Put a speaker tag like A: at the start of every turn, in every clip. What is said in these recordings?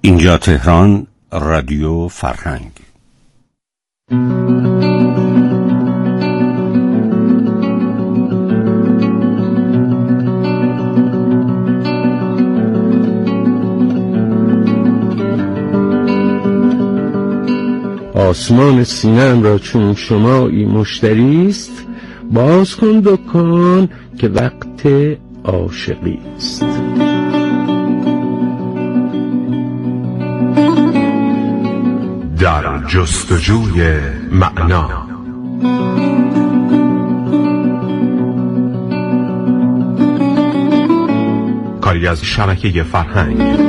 A: اینجا تهران، رادیو فرهنگ.
B: آسمان سینه‌ام را چون شمایی مشتری است، باز کن دکان که وقت عاشقی است.
C: در جستجوی معنا. کاری از شبکه فرهنگ.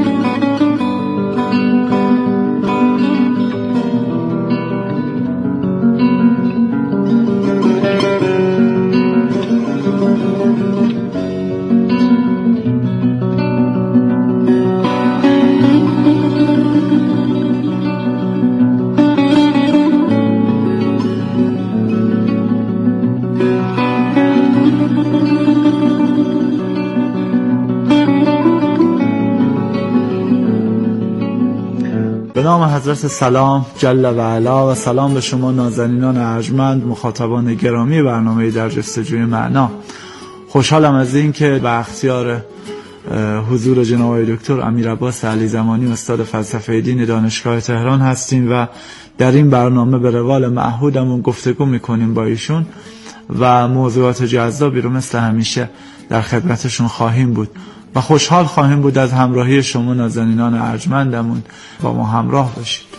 D: به نام حضرت سلام جل و علا و سلام به شما نازنینان ارجمند، مخاطبان گرامی برنامه در جستجوی معنا. خوشحالم از این که به اختیار حضور جناب دکتر امیرعباس علیزمانی، استاد فلسفه دین دانشگاه تهران هستیم و در این برنامه به روال معهودمون گفتگو میکنیم با ایشون و موضوعات جذابی رو مثل همیشه در خدمتشون خواهیم بود و خوشحال خواهیم بود از همراهی شما نازنینان ارجمندمون. با ما همراه باشید.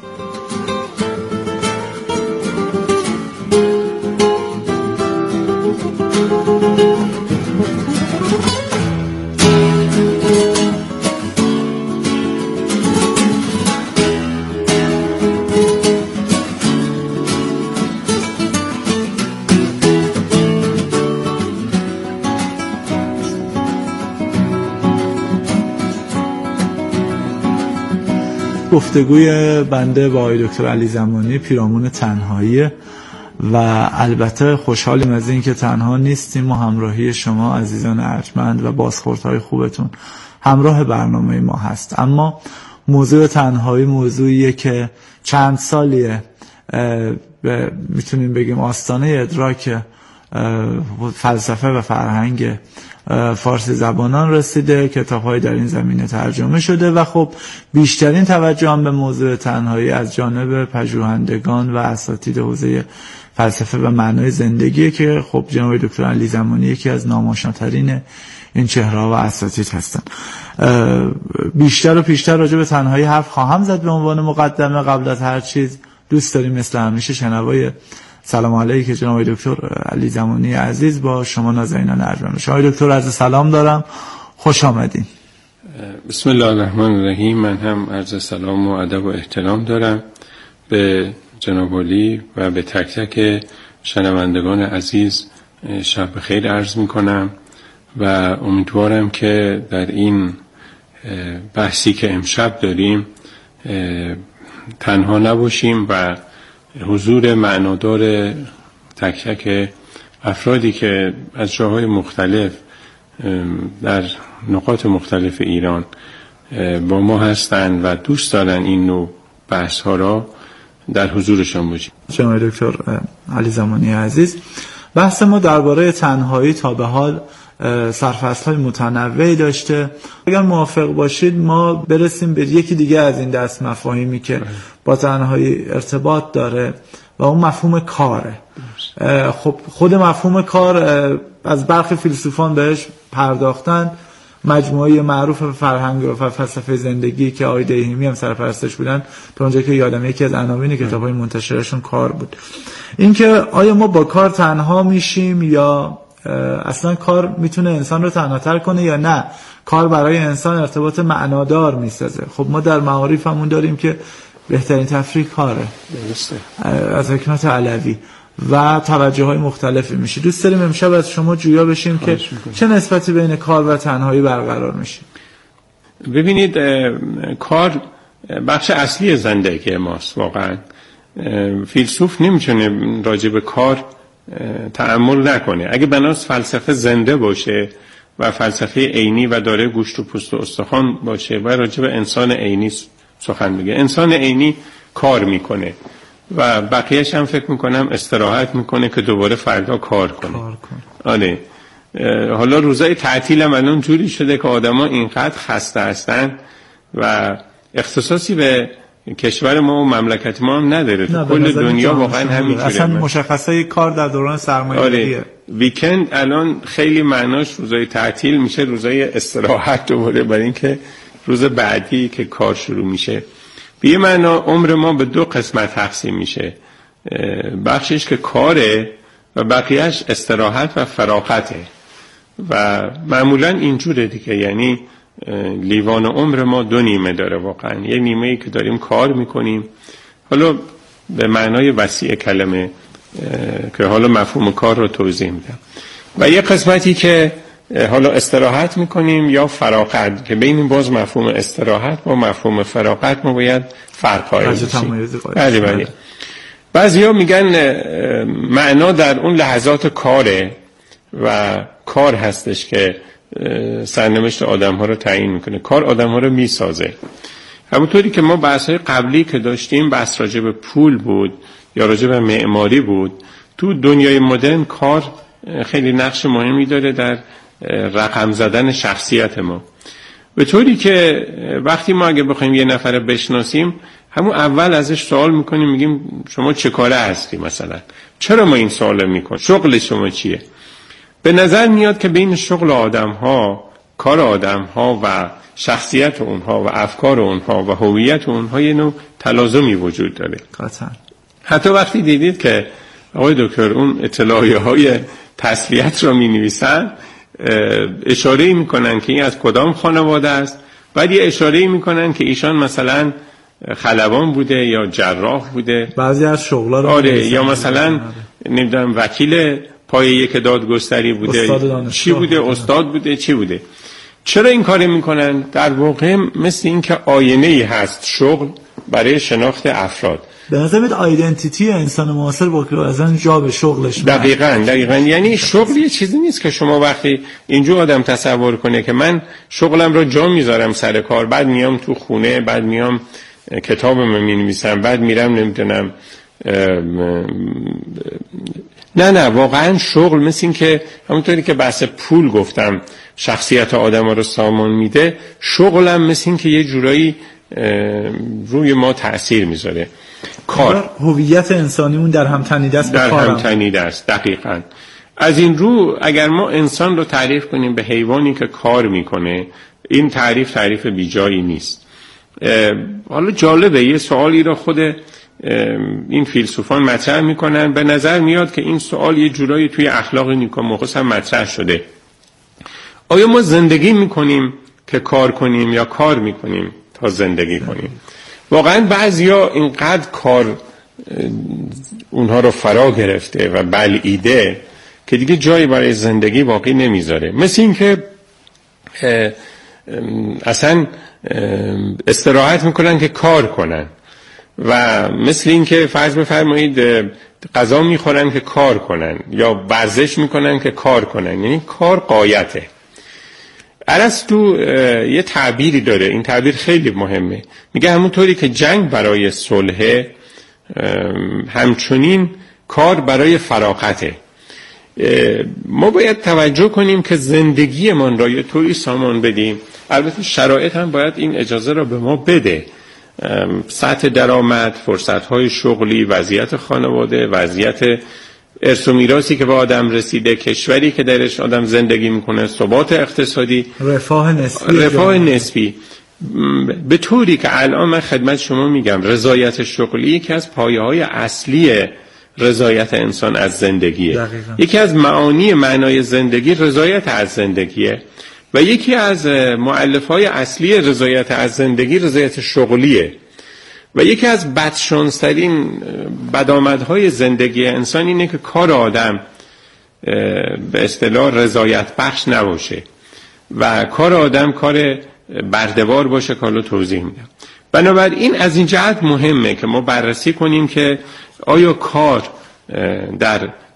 D: گفتگوی بنده با آقای دکتر علیزمانی پیرامون تنهایی و البته خوشحالیم از این که تنها نیستیم و همراهی شما عزیزان ارجمند و بازخوردهای خوبتون همراه برنامه ما هست. اما موضوع تنهایی موضوعیه که چند سالیه میتونیم بگیم آستانه ادراک فلسفه و فرهنگ فارسی زبانان رسیده. کتاب‌های در این زمینه ترجمه شده و خب بیشترین توجه هم به موضوع تنهایی از جانب پژوهندگان و اساتید حوزه فلسفه و معنای زندگی که خب جناب دکتر علیزمانی یکی از ناماشناترین این چهره‌ها و اساتید هستن. بیشتر و بیشتر راجع به تنهایی حرف خواهم زد. به عنوان مقدمه قبل از هر چیز دوست داریم مثل همیشه شنوای سلام علیکم جناب دکتر علیزمانی عزیز با شما نازنینان ارجمند. شما دکتر عرض سلام دارم، خوش آمدین.
B: بسم الله الرحمن الرحیم. من هم عرض سلام و ادب و احترام دارم به جناب علی و به تک تک شنوندگان عزیز. شب بخیر عرض میکنم و امیدوارم که در این بحثی که امشب داریم تنها نباشیم و حضور معنادار تک تک افرادی که از جاهای مختلف در نقاط مختلف ایران با ما هستند و دوست دارن این نوع بحث ها را در حضورشان باشیم.
D: جناب دکتر علیزمانی عزیز، بحث ما درباره تنهایی تا به حال سرفصل‌های متنوعی داشته. اگر موافق باشید ما برسیم به یکی دیگه از این دست مفاهیمی که با تنهایی ارتباط داره و اون مفهوم کاره. خب خود مفهوم کار از برخی فیلسوفان بهش پرداختن. مجموعه معروف فرهنگ و فلسفه زندگی که آقای دیهیمی هم سرپرستش بودن، تا اونجا که یادم یکی از عناوین کتاب‌های منتشرشون کار بود. اینکه آیا ما با کار تنها میشیم یا اصلا کار میتونه انسان رو تنهاتر کنه یا نه کار برای انسان ارتباط معنادار میسازه. خب ما در معارف همون داریم که بهترین تفریح کاره از حکمت علوی و توجه های مختلفی میشه. دوست داریم امشب از شما جویا بشیم که چه نسبتی بین کار و تنهایی برقرار میشه.
B: ببینید، کار بخش اصلی زندگی ماست. واقعا فیلسوف نمیتونه راجع به کار تأمل نکنه. اگه بناس فلسفه زنده باشه و فلسفه عینی و داره گوشت و پوست و استخوان باشه و راجع به انسان عینی سخن بگه. انسان عینی کار میکنه و بقیهش هم فکر میکنم استراحت میکنه که دوباره فردا کار کنه. آره. حالا روزای تعطیل هم الان جوری شده که آدما اینقدر خسته هستن و اختصاصی به کشور ما و مملکت ما هم نداره. تو کل دنیا واقعا همینجوره.
D: اصلا مشخصه کار در دوران سرمایه‌داریه.
B: آره. ویکند الان خیلی معناش روزای تعطیل میشه روزای استراحت دوباره، برای اینکه روز بعدی که کار شروع میشه. به یه معنا عمر ما به دو قسمت تقسیم میشه، بخشش که کاره و بقیهش استراحت و فراغته و معمولا اینجوره دیگه. یعنی لیوان عمر ما دو نیمه داره واقعا. یه نیمه‌ای که داریم کار میکنیم، حالا به معنای وسیع کلمه که حالا مفهوم کار رو توضیح میدم، و یه قسمتی که حالا استراحت میکنیم یا فراغت، که بین باز مفهوم استراحت با مفهوم فراغت ما باید فرق قائل بشیم. بله. بعضیا میگن معنا در اون لحظات کاره و کار هستش که سرنوشت آدم ها رو تعیین میکنه. کار آدم ها رو میسازه. همونطوری که ما بحث‌های قبلی که داشتیم بحث راجع به پول بود یا راجع به معماری بود، تو دنیای مدرن کار خیلی نقش مهمی داره در رقم زدن شخصیت ما. به طوری که وقتی ما اگه بخوایم یه نفر بشناسیم، همون اول ازش سوال میکنیم، میگیم شما چه کاره هستی مثلا؟ چرا ما این سوال میکنیم؟ شغل شما چیه؟ به نظر میاد که بین شغل آدم‌ها، کار آدم‌ها و شخصیت اونها و افکار اونها و هویت اونها یه نوع تلازمی وجود داره.
D: قطعاً.
B: حتی وقتی دیدید که آقای دکتر اون اطلاعیه‌های تسلیت رو می‌نویسن، اشاره‌ای می‌کنن که این از کدام خانواده است، بعد یه اشاره‌ای می‌کنن که ایشان مثلا خلبان بوده یا جراح بوده،
D: بعضی از شغل‌ها رو
B: آره، یا مثلا نمی‌دونم وکیل پایه یک دادگستری بوده، چی بوده، استاد بوده، چی بوده. چرا این کار میکنن؟ در واقع مثل این که آینه‌ای هست شغل برای شناخت افراد.
D: به نظر میاد آیدنتیتی انسان معاصر با که اصلا جا به شغلش
B: دقیقاً. یعنی شغل یه چیزی نیست که شما وقتی اینجور آدم تصور کنه که من شغلم رو جا میذارم سر کار، بعد میام تو خونه، بعد میام کتابم مینویسم، بعد میرم نمیدونم. نه واقعا شغل مثل این که همونطوری که بحث پول گفتم شخصیت آدم ها رو سامان میده، شغلم مثل این که یه جورایی روی ما تأثیر میذاره. کار
D: هویت انسانیمون در هم تنیده است،
B: در هم تنیده است. دقیقاً. از این رو اگر ما انسان رو تعریف کنیم به حیوانی که کار میکنه، این تعریف بیجایی نیست. حالا جالبه یه سوالی رو خود این فیلسوفان مطرح میکنن. به نظر میاد که این سوال یه جورایی توی اخلاق نیکوماخوس هم مطرح شده. آیا ما زندگی میکنیم که کار کنیم یا کار میکنیم تا زندگی کنیم؟ واقعا بعضیا اینقدر کار اونها رو فرا گرفته و بلعیده که دیگه جایی برای زندگی باقی نمیذاره. مثل این که اصلا استراحت میکنن که کار کنن، و مثل این که فرض بفرمایید غذا میخورن که کار کنن یا ورزش میکنن که کار کنن. یعنی کار غایته. ارسطو یه تعبیری داره، این تعبیر خیلی مهمه. میگه همونطوری که جنگ برای صلح، همچنین کار برای فراغته. ما باید توجه کنیم که زندگی من را یه طوری سامان بدیم، البته شرایط هم باید این اجازه را به ما بده. سطح درآمد، فرصت‌های شغلی، وضعیت خانواده، وضعیت ارث و میراثی که به آدم رسیده، کشوری که درش آدم زندگی میکنه، ثبات اقتصادی، رفاه نسبی، به طوری که الان من خدمت شما میگم رضایت شغلی یکی از پایه‌های اصلی رضایت انسان از زندگیه.
D: دقیقا.
B: یکی از معانی معنای زندگی رضایت از زندگیه و یکی از مؤلفه‌های اصلی رضایت از زندگی رضایت شغلیه و یکی از بدشانسترین بدآمدهای زندگی انسان اینه که کار آدم به اصطلاح رضایت بخش نباشه و کار آدم کار برده‌وار باشه که حالا توضیح میدم. بنابراین از این جهت مهمه که ما بررسی کنیم که آیا کار در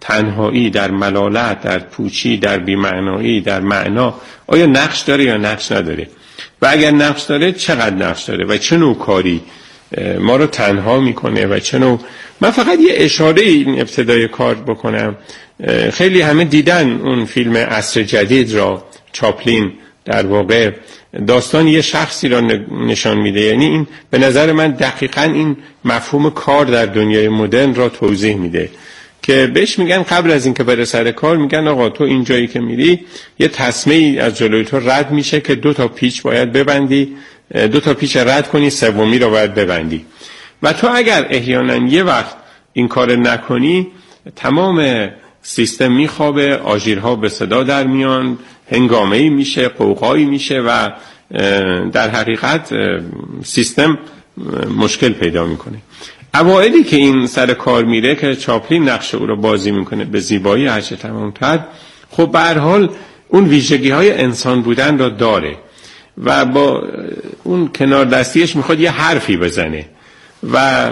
B: تنهایی، در ملالت، در پوچی، در بی‌معنایی، در معنا آیا نقش داره یا نقش نداره؟ و اگر نقش داره چقدر نقش داره و چه نوع کاری ما رو تنها میکنه و چه نوع. من فقط یه اشاره این ابتدای کار بکنم. خیلی همه دیدن اون فیلم عصر جدید را، چاپلین در واقع داستان یه شخصی را نشان میده. یعنی این به نظر من دقیقاً این مفهوم کار در دنیای مدرن را توضیح میده که بهش میگن قبل از اینکه بره سر کار میگن آقا تو این جایی که میری یه تسمه از جلوی تو رد میشه که 2 تا پیچ باید ببندی، 2 تا پیچ رد کنی، سومی رو باید ببندی و تو اگر احیانا یه وقت این کار نکنی تمام سیستم میخوابه، آژیرها به صدا در میان، هنگامه‌ای میشه، قوقایی میشه و در حقیقت سیستم مشکل پیدا میکنه. اوائلی که این سر کار میره که چاپلین نقش او رو بازی میکنه به زیبایی هرچه تمام‌تر، خب به هر حال اون ویژگی‌های انسان بودن را داره و با اون کنار دستیش میخواد یه حرفی بزنه و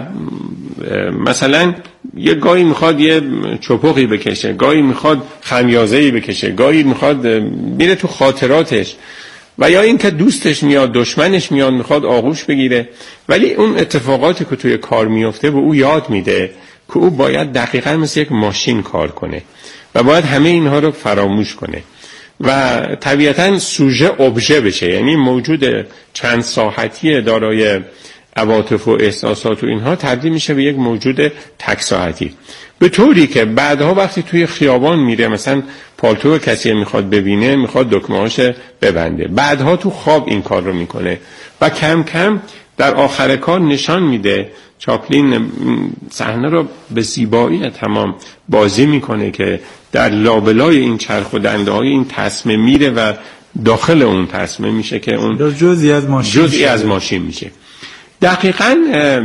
B: مثلا یه گاهی میخواد یه چپقی بکشه، گاهی میخواد خمیازه‌ای بکشه، گاهی میخواد میره تو خاطراتش و یا این که دوستش میاد، دشمنش میاد میخواد آغوش بگیره. ولی اون اتفاقاتی که توی کار میفته به او یاد میده که او باید دقیقاً مثل یک ماشین کار کنه و باید همه اینها رو فراموش کنه و طبیعتاً سوژه ابژه بشه، یعنی موجود چند ساحتی دارای عواطف و احساسات و اینها تبدیل میشه به یک موجود تک ساحتی، به طوری که بعدها وقتی توی خیابان میره مثلا پالتو کسی میخواد ببینه میخواد دکمه‌هاش ببنده، بعدها تو خواب این کار رو میکنه و کم کم در آخر کار نشان میده. چاپلین صحنه رو به زیبایی تمام بازی میکنه که در لابلای این چرخ و دنده‌های این تسمه میره و داخل اون تسمه میشه که اون جزئی از ماشین میشه. دقیقاً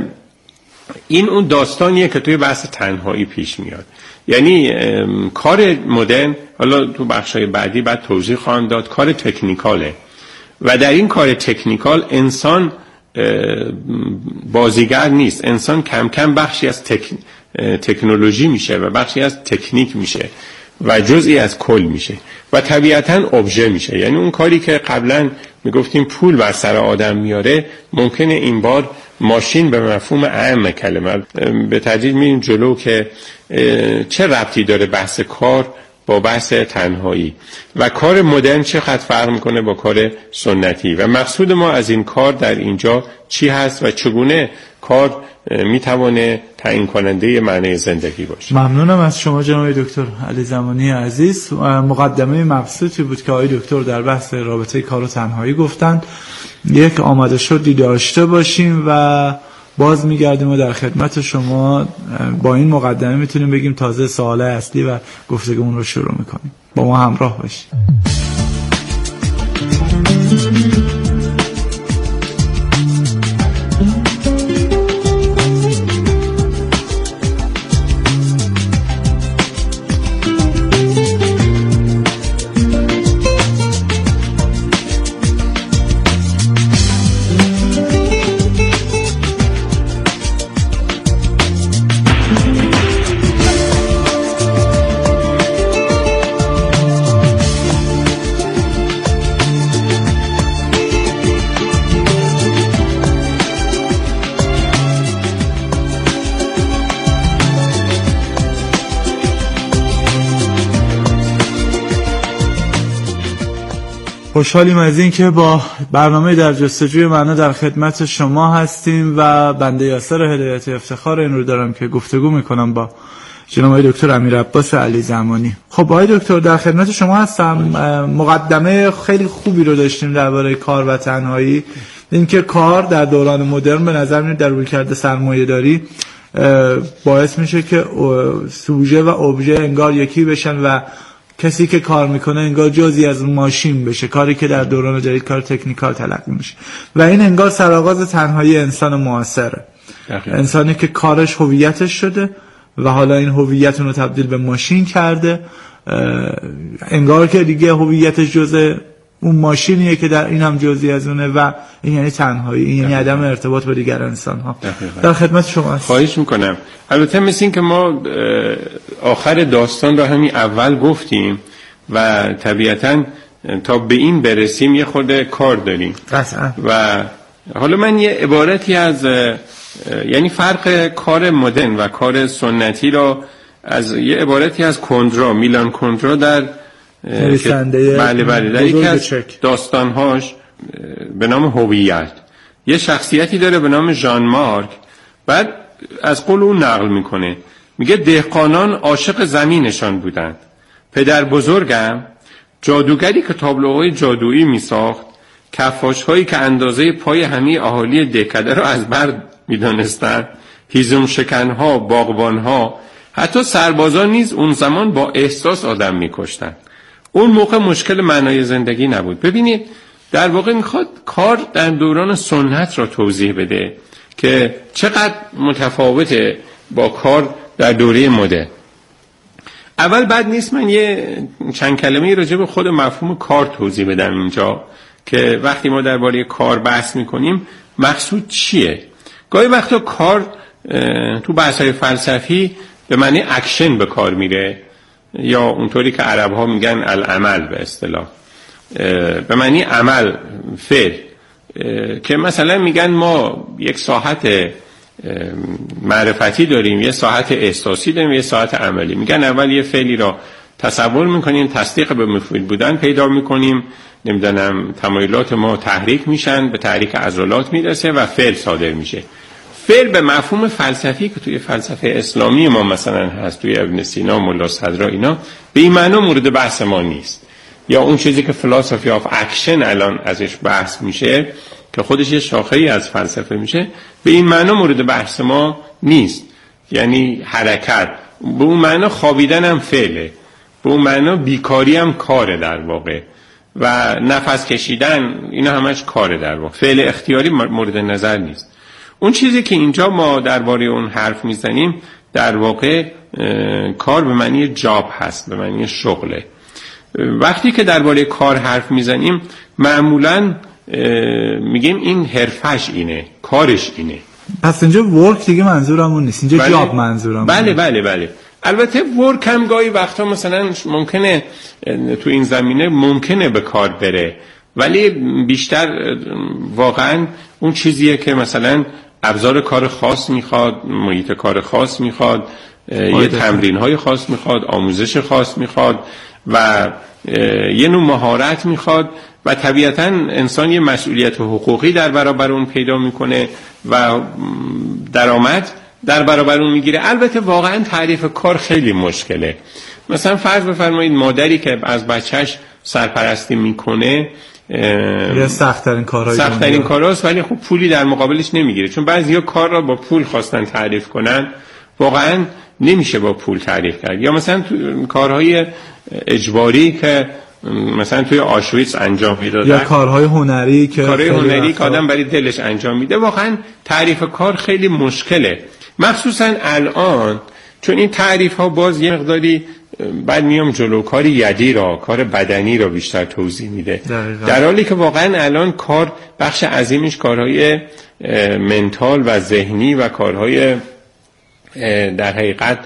B: این اون داستانیه که توی بحث تنهایی پیش میاد. یعنی کار مدرن، حالا تو بخشای بعدی بعد توضیح خواهم داد، کار تکنیکاله و در این کار تکنیکال انسان بازیگر نیست، انسان کم کم بخشی از تکنولوژی میشه و بخشی از تکنیک میشه و جزئی از کل میشه و طبیعتاً ابژه میشه. یعنی اون کاری که قبلا میگفتیم پول بر سر آدم میاره ممکنه این بار ماشین به مفهوم اعم کلمه به تدریج میریم جلو که چه ربطی داره بحث کار با بحث تنهایی و کار مدرن چقدر فرق میکنه با کار سنتی و مقصود ما از این کار در اینجا چی هست و چگونه کار میتونه تعیین کننده معنی زندگی باشه.
D: ممنونم از شما جناب دکتر علی زمانی عزیز. مقدمه مبسوطی بود که آقای دکتر در بحث رابطه کار و تنهایی گفتند. یک آماده شدی داشته باشیم و باز میگردیم و در خدمت شما با این مقدمه میتونیم بگیم تازه سوال اصلی و گفتگومون رو شروع میکنیم. با ما همراه باشید. خوشحالیم از این که با برنامه در جستجوی معنا در خدمت شما هستیم و بنده یاسر هدایت افتخار این رو دارم که گفتگو میکنم با جناب دکتر امیرعباس علی زمانی. خب آقای دکتر در خدمت شما هستم. مقدمه خیلی خوبی رو داشتیم درباره کار و تنهایی، اینکه کار در دوران مدرن به نظر میاد در رویکرد سرمایه‌داری باعث میشه که سوژه و ابژه انگار یکی بشن و کسی که کار میکنه انگار جزئی از ماشین بشه، کاری که در دوران جدید کار تکنیکال تلقی میشه و این انگار سرآغاز تنهایی انسان معاصره. انسانی که کارش هویتش شده و حالا این هویت رو تبدیل به ماشین کرده، انگار که دیگه هویتش جزء اون ماشینیه که در این هم جزئی از اونه و این یعنی تنهایی، این یعنی عدم ارتباط با دیگر انسان ها. در خدمت شما هستم.
B: خواهش میکنم. البته مثل این که ما آخر داستان رو همین اول گفتیم و طبیعتاً تا به این برسیم یه خورده کار داریم
D: قطعا.
B: و حالا من یه عبارتی از یعنی فرق کار مدرن و کار سنتی رو از یه عبارتی از کندرا، میلان کندرا در
D: نویسنده
B: بله در یکی از داستانهاش به نام هویت یه شخصیتی داره به نام ژان مارک، بعد از قول اون نقل میکنه، میگه دهقانان عاشق زمینشان بودند. پدر بزرگم جادوگری که تابلوهای جادویی میساخت، کفاش‌هایی که اندازه پای همه اهالی دهکده را از بر میدانستند، هیزم شکنها، باغبانها، حتی سربازان نیز اون زمان با احساس آدم میکشتند. اون موقع مشکل معنای زندگی نبود. ببینید در واقع میخواد کار در دوران سنت را توضیح بده که چقدر متفاوته با کار در دوره مدرن. اول بد نیست من یه چند کلمه راجع به خود مفهوم کار توضیح بدم اینجا که وقتی ما درباره کار بحث میکنیم مقصود چیه. گاهی وقتا کار تو بحث‌های فلسفی به معنی اکشن به کار میره، یا اونطوری که عرب ها میگن العمل به اصطلاح، به معنی عمل، فعل، که مثلا میگن ما یک ساحت معرفتی داریم، یه ساحت احساسی داریم، یه ساحت عملی. میگن اول یه فعلی را تصور میکنیم، تصدیق به مفعول بودن پیدا میکنیم، نمیدونم تمایلات ما تحریک میشن، به تحریک عضلات میرسه و فعل صادر میشه. فعل به مفهوم فلسفی که توی فلسفه اسلامی ما مثلا هست، توی ابن سینا، ملا صدرا، اینا به این معنا مورد بحث ما نیست. یا اون چیزی که فلسفی آف اکشن الان ازش بحث میشه که خودش یه شاخه‌ای از فلسفه میشه، به این معنا مورد بحث ما نیست. یعنی حرکت، به اون معنا خوابیدن هم فعله، به اون معنا بیکاری هم کاره در واقع، و نفس کشیدن اینا همش کاره در واقع. فعل اختیاری مورد نظر نیست. اون چیزی که اینجا ما درباره اون حرف میزنیم در واقع کار به معنی جاب هست، به معنی شغله. وقتی که درباره کار حرف میزنیم معمولاً میگیم این حرفش اینه، کارش اینه.
D: پس اینجا ورک دیگه منظورمون نیست، اینجا
B: بله.
D: جاب منظورمون.
B: بله. البته ورک هم گاهی وقتا مثلا ممکنه تو این زمینه ممکنه به کار بره، ولی بیشتر واقعا اون چیزیه که مثلا ابزار کار خاص میخواد، محیط کار خاص میخواد، یه تمرین‌های خاص میخواد، آموزش خاص میخواد و یه نوع مهارت میخواد و طبیعتاً انسان یه مسئولیت حقوقی در برابر اون پیدا میکنه و درآمد در برابر اون میگیره. البته واقعا تعریف کار خیلی مشکله. مثلا فرض بفرمایید مادری که از بچهش سرپرستی میکنه،
D: یه سخت‌ترین
B: کارهاست ولی خب پولی در مقابلش نمیگیره، چون بعضیا کار را با پول خواستن تعریف کنن، واقعا نمیشه با پول تعریف کرد. یا مثلا کارهای اجباری که مثلا توی آشویتس انجام میدادن،
D: یا کارهای هنری که
B: آدم برای دلش انجام میده، واقعا تعریف کار خیلی مشکله، مخصوصا الان، چون این تعریف ها باز یه مقداری بعد میام جلو کار یدی را، کار بدنی را بیشتر توضیح میده، در حالی که واقعا الان کار بخش عظیمش کارهای منتال و ذهنی و کارهای در حقیقت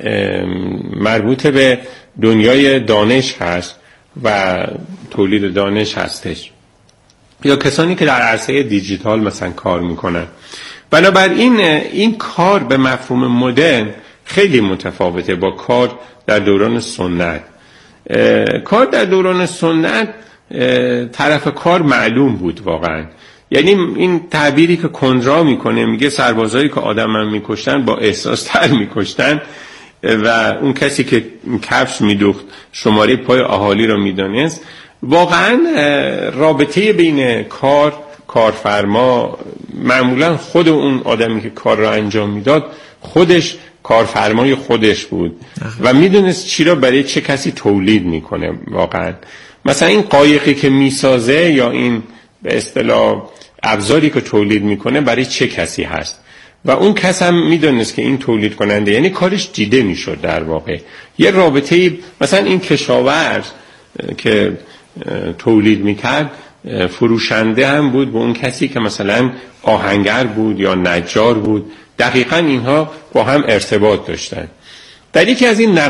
B: مربوط به دنیای دانش هست و تولید دانش هستش، یا کسانی که در عرصه دیجیتال مثلا کار میکنن. بنابراین این کار به مفهوم مدرن خیلی متفاوته با کار در دوران سنت. کار در دوران سنت طرف کار معلوم بود واقعا. یعنی این تعبیری که کندرا میکنه، میگه سربازایی که آدمم میکشتن با احساس تر میکشتن و اون کسی که کفش میدوخت شماره پای اهالی رو میدانست. واقعا رابطه بین کارفرما، معمولا خود اون آدمی که کار را انجام میداد خودش کارفرمای خودش بود و میدونست چی را برای چه کسی تولید میکنه. واقعا مثلا این قایقی که میسازه یا این به اصطلاح ابزاری که تولید میکنه برای چه کسی هست و اون کس هم میدونست که این تولید کننده، یعنی کارش دیده میشد. در واقع یه رابطه، مثلا این کشاورز که تولید میکرد فروشنده هم بود به اون کسی که مثلا آهنگر بود یا نجار بود. دقیقاً اینها با هم ارتباط داشتن. در یکی از این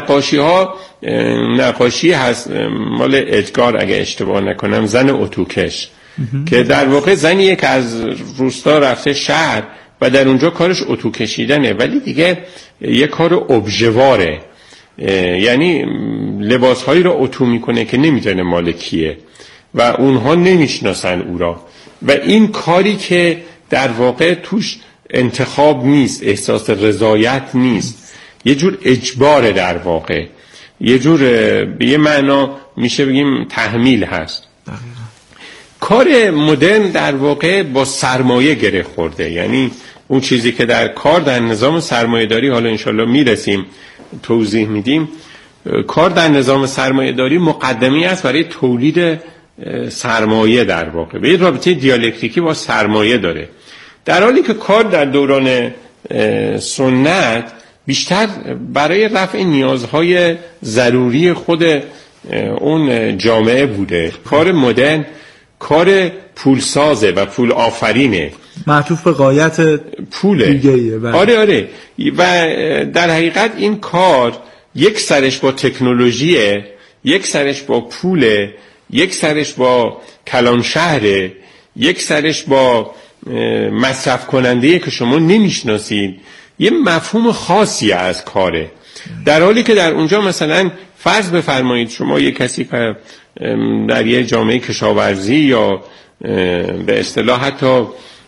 B: نقاشی هست مال ادگار اگه اشتباه نکنم، زن اتوکش که در واقع زنیه که از روستا رفته شهر و در اونجا کارش اتو کشیدنه، ولی دیگه یه کار ابژواره، یعنی لباسهایی رو اتو میکنه که نمیدونه مال کیه و اونها نمیشناسن او را. و این کاری که در واقع توش انتخاب نیست، احساس رضایت نیست، یه جور اجباره، در واقع یه جور به یه معنا میشه بگیم تحمیل هست. کار مدرن در واقع با سرمایه گره خورده، یعنی اون چیزی که در کار در نظام سرمایه داری، حالا انشالله میرسیم توضیح میدیم، کار در نظام سرمایه داری مقدمی است برای تولید سرمایه، در واقع به یه رابطه دیالکتیکی با سرمایه داره، در حالی که کار در دوران سنت بیشتر برای رفع نیازهای ضروری خود اون جامعه بوده. کار مدرن کار پولسازه و پول آفرینه،
D: معطوف به غایت
B: پوله. آره و در حقیقت این کار یک سرش با تکنولوژیه، یک سرش با پوله، یک سرش با کلان شهره، یک سرش با مصرف کننده که شما نمیشناسید. یه مفهوم خاصی از کاره، در حالی که در اونجا مثلا فرض بفرمایید شما یه کسی که در یه جامعه کشاورزی یا به اصطلاح حتی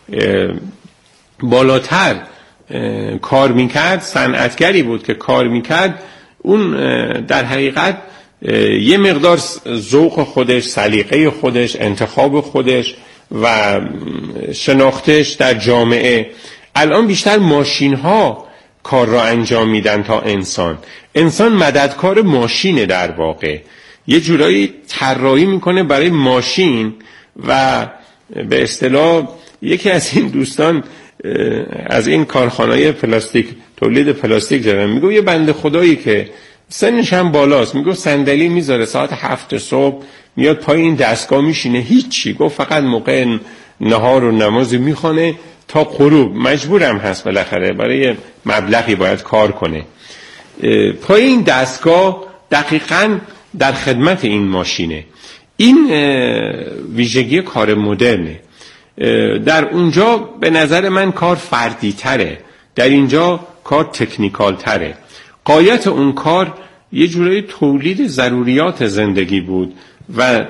B: بالاتر کار میکرد، صنعتگری بود که کار میکرد، اون در حقیقت یه مقدار ذوق خودش، سلیقه خودش، انتخاب خودش و شناختش در جامعه. الان بیشتر ماشین ها کار را انجام میدن تا انسان مددکار ماشینه، در واقع یه جورایی طراحی میکنه برای ماشین. و به اصطلاح یکی از این دوستان از این کارخانه‌های پلاستیک، تولید پلاستیک دارن، میگه یه بنده خدایی که سنش هم بالاست، میگه صندلی میذاره ساعت 7 صبح میاد پای این دستگاه میشینه، هیچی، گفت فقط موقع نهار و نماز میخونه تا غروب، مجبورم هست بالاخره برای مبلغی باید کار کنه. پای این دستگاه دقیقاً در خدمت این ماشینه. این ویژگی کار مدرنه. در اونجا به نظر من کار فردی تره، در اینجا کار تکنیکال تره. غایت اون کار یه جورایی تولید ضروریات زندگی بود و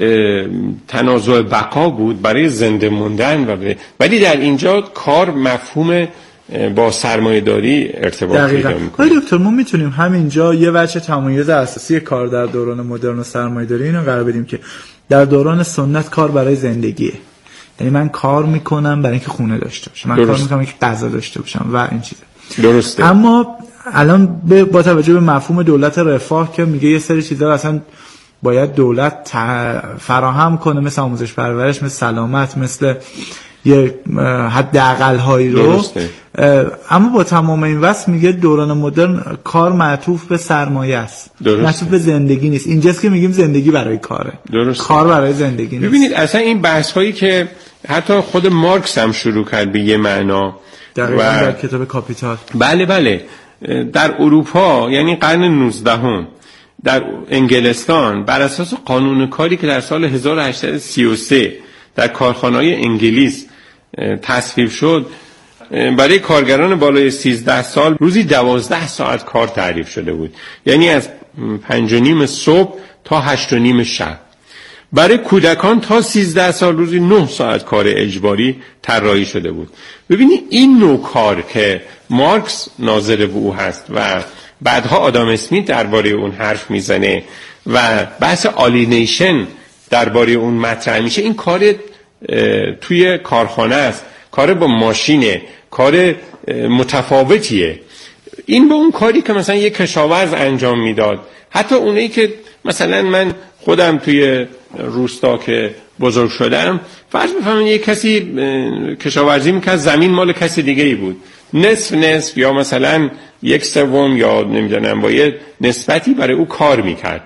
B: تنازع بقا بود برای زنده موندن ولی در اینجا کار مفهوم با سرمایه داری ارتباط پیدا میکنه.
D: دکتر ما میتونیم همینجا یه وجه تمایز اساسی کار در دوران مدرن و سرمایه داری اینو قرار بدیم که در دوران سنت کار برای زندگیه، یعنی من کار میکنم برای اینکه خونه داشته باشم، من کار میکنم که غذا داشته باشم و این چیزا.
B: درسته.
D: اما الان با توجه به مفهوم دولت رفاه که میگه یه سری چیزا اصلا باید دولت فراهم کنه، مثل آموزش پرورش، مثل سلامت، مثل یه حداقل هایی رو، اما با تمام این وصف میگه دوران مدرن کار معطوف به سرمایه است، معطوف به زندگی نیست. اینجاست که میگیم زندگی برای کاره، کار برای زندگی نیست.
B: ببینید اصلا این بحث هایی که حتی خود مارکس هم شروع کرد به یه معنا
D: در کتاب کاپیتال،
B: بله در اروپا، یعنی قرن 19 در انگلستان، بر اساس قانون کاری که در سال 1833 در کارخانه‌های انگلیس تصویب شد، برای کارگران بالای 13 سال روزی 12 ساعت کار تعریف شده بود، یعنی از 5:30 صبح تا 8:30 شب. برای کودکان تا 13 سال روزی 9 ساعت کار اجباری طراحی شده بود. ببینید این نوع کار که مارکس ناظر به او هست و بعدها آدام اسمیت درباره اون حرف میزنه و بحث آلینیشن درباره اون مطرح میشه، این کار توی کارخانه است، کار با ماشینه، کار متفاوتیه. این با اون کاری که مثلا یک کشاورز انجام میداد، حتی اونایی که مثلا من خودم توی روستا که بزرگ شدم، فرض بفهمید یک کسی کشاورزی میکرد، زمین مال کسی دیگه ای بود، نصف یا مثلا 1/3 یا نمیدونم با یه نسبتی برای او کار میکرد.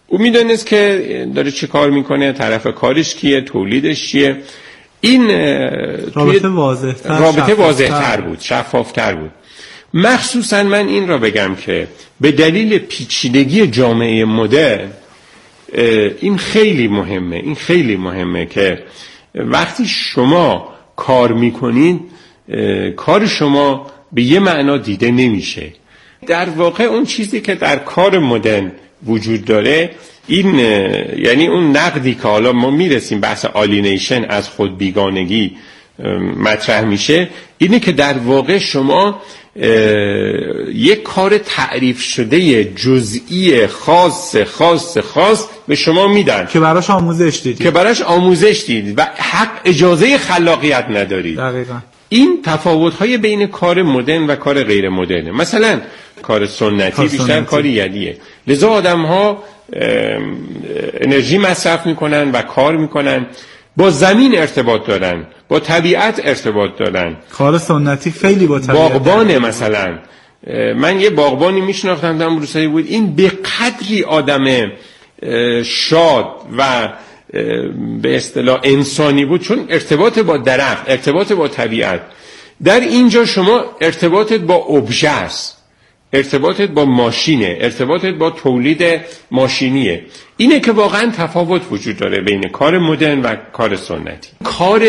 B: او میدونست که داره چه کار میکنه، طرف کارش کیه، تولیدش چیه. این
D: رابطه
B: واضح‌تر بود، شفافتر بود. مخصوصا من این را بگم که به دلیل پیچیدگی جامعه مدرن این خیلی مهمه که وقتی شما کار میکنید کار شما به یه معنا دیده نمیشه. در واقع اون چیزی که در کار مدرن وجود داره این یعنی اون نقدی که حالا ما میرسیم بحث آلینیشن از خود بیگانگی مطرح میشه، اینه که در واقع شما یک کار تعریف شده جزئی خاص به شما میدن
D: که براش
B: آموزش دیدید و حق اجازه خلاقیت ندارید.
D: دقیقاً
B: این تفاوت‌های بین کار مدرن و کار غیر مدرن. مثلا کار سنتی بیشتر کار یدیه، لذا آدم‌ها انرژی مصرف میکنن و کار میکنن، با زمین ارتباط دارن، با طبیعت ارتباط دارن.
D: کار سنتی خیلی با طبیعت.
B: باغبانه مثلا، من یه باغبانی میشناختم در روسایی بود، این به قدری آدم شاد و به اصطلاح انسانی بود، چون ارتباط با درخت، ارتباط با طبیعت. در اینجا شما ارتباطت با ابژه است، ارتباطت با ماشینه، ارتباطت با تولید ماشینیه. اینه که واقعا تفاوت وجود داره بین کار مدرن و کار سنتی. کار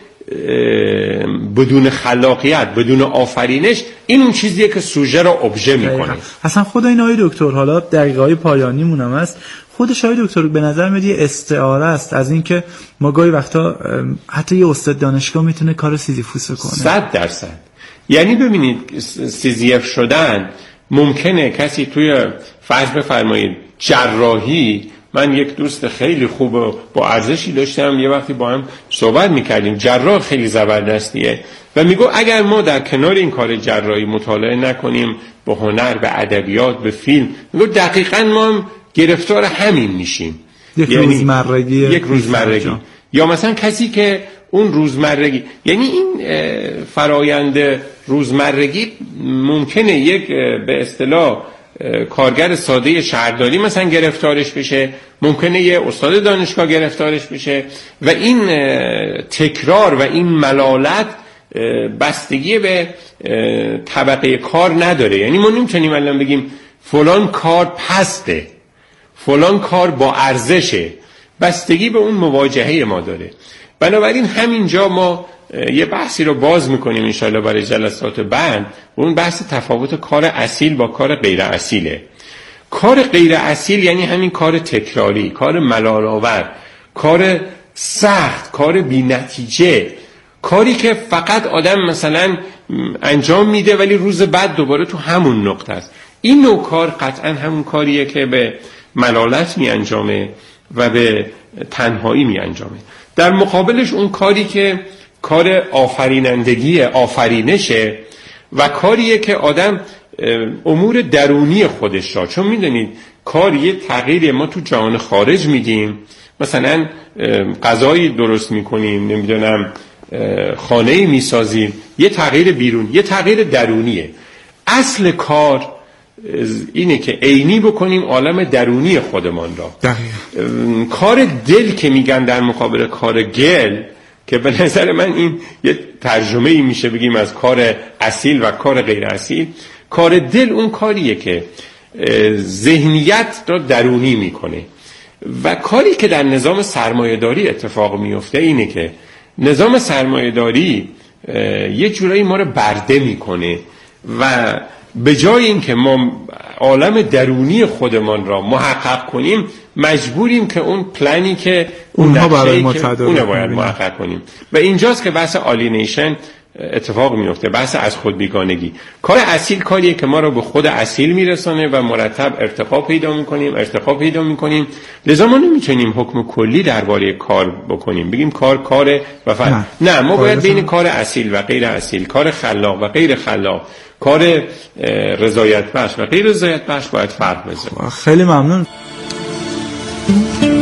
B: بدون خلاقیت، بدون آفرینش، این اون چیزیه که سوژه را ابژه میکنه.
D: اصلا خود این آقای دکتر، حالا دقیقه‌های پایانیمون هم است، خودش آقای دکتر به نظر میاد یه استعاره است از این که ما گاهی وقتا حتی یه استاد دانشگاه میتونه کار سیزیفوس کنه.
B: 100%. یعنی ببینید سیزیف شدن ممکنه کسی توی فرض بفرمایید جراحی، من یک دوست خیلی خوب با ارزشی داشتم، یه وقتی با هم صحبت میکردیم، جراح خیلی زبردستیه و میگو اگر ما در کنار این کار جراحی مطالعه نکنیم به هنر، به ادبیات، به فیلم، میگو دقیقاً ما هم گرفتار همین میشیم.
D: یک روزمرگی.
B: یا مثلا کسی که اون روزمرگی، یعنی این فرایند روزمرگی ممکنه یک به اصطلاح کارگر ساده شهرداری مثلا گرفتارش بشه، ممکنه یه استاد دانشگاه گرفتارش بشه و این تکرار و این ملالت بستگی به طبقه کار نداره. یعنی ما نمیتونیم الان بگیم فلان کار پسته، فلان کار با ارزشه، بستگی به اون مواجهه ما داره. بنابراین همینجا ما یه بحثی رو باز میکنیم انشاءالله برای جلسات بعد، اون بحث تفاوت کار اصیل با کار غیر اصیله. کار غیر اصیل یعنی همین کار تکراری، کار ملال‌آور، کار سخت، کار بی نتیجه، کاری که فقط آدم مثلا انجام میده ولی روز بعد دوباره تو همون نقطه است. این نوع کار قطعا همون کاریه که به ملالت می انجامه و به تنهایی می انجامه. در مقابلش اون کاری که کار آفرینندگی، آفرینشه و کاریه که آدم امور درونی خودش را، چون میدونید کار یه تغییری ما تو جهان خارج میدیم، مثلا غذایی درست میکنیم، نمیدونم خانه‌ای میسازیم، یه تغییر بیرون، یه تغییر درونیه. اصل کار اینه که عینی بکنیم عالم درونی خودمان را. کار دل که میگن در مقابل کار گل، که به نظر من این یه ترجمه ای میشه بگیم از کار اصیل و کار غیر اصیل. کار دل اون کاریه که ذهنیت را درونی میکنه و کاری که در نظام سرمایه‌داری اتفاق میفته اینه که نظام سرمایه‌داری یه جورایی ما رو برده میکنه و به جای اینکه ما عالم درونی خودمان را محقق کنیم، مجبوریم که اون پلانی که
D: اونها برای ما
B: اونه باید محقق کنیم و اینجاست که بحث آلینیشن اتفاق میفته، بحث از خود بیگانگی. کار اصیل کاریه که ما رو به خود اصیل میرسونه و مرتب ارتقا پیدا میکنیم. لذا ما نمیتونیم حکم کلی درباره کار بکنیم، بگیم کار و فن. نه، ما باید بین کار اصیل و غیر اصیل، کار خلاق و غیر خلاق، کار رضایت بخش و غیر رضایت بخش باید فرق بذاریم.
D: خیلی ممنون.